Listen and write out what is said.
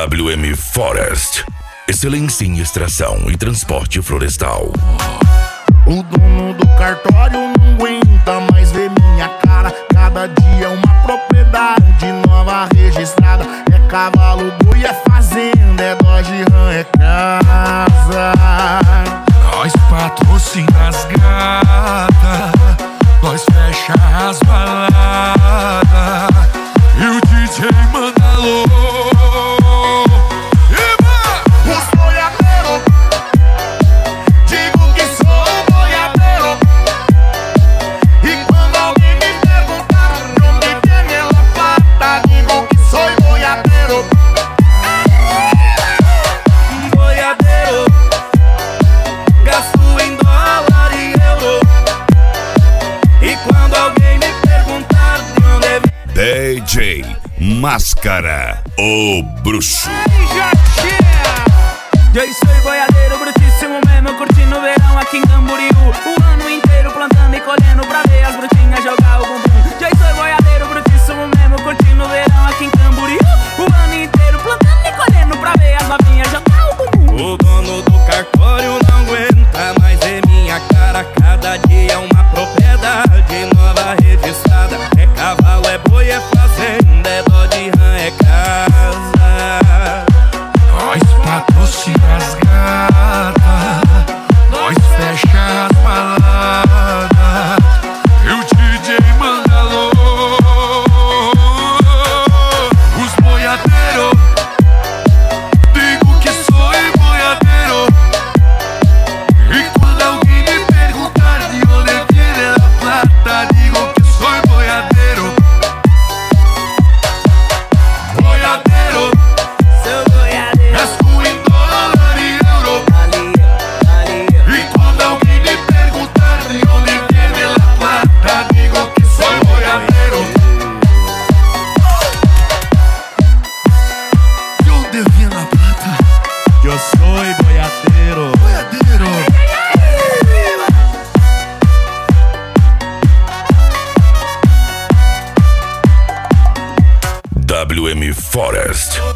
WM Forest, excelência em extração e transporte florestal. O dono do cartório não aguenta mais ver minha cara. Cada dia uma propriedade nova registrada. É cavalo, boi, é fazenda, é Dodge Ram, é casa. Nós patrocina as gatas, nós fecha as baladas e o DJ manda alô. Os boiadeiros, digo que sou boiadeiro. E quando alguém me perguntar de onde vem ela plata, digo que sou boiadeiro. Boiadeiro, gasto em dólar e euro. E quando alguém me perguntar de onde vem, DJ Máscara, o bruxo. eu sou boiadeiro brutíssimo mesmo, curtindo o verão aqui em Camboriú. O ano inteiro plantando e colhendo pra ver as brutinhas jogar o bumbum. Eu sou boiadeiro brutíssimo mesmo, curtindo o verão aqui em Camboriú. O ano inteiro plantando e colhendo pra ver as novinhas jogar o bumbum. O dono do cartório não aguenta mais ver minha cara. Cada dia uma propriedade nova registrada. É cavalo, é boi, é fazenda, é Dodge Ram, é casa. Nós patrocina as gatas, nós fecha as baladas e o DJ manda alô. Os boiadeiros, digo que sou boiadeiro. E quando alguém me perguntar de onde vem a plata, digo que sou boiadeiro. Boiadeiro, Sou boiadeiro. gasto em dólar e euro. E quando alguém me perguntar de onde vem a plata, digo que sou boiadeiro. De onde vem a plata? Eu sou boiadeiro. Boiadeiro. WM Forest.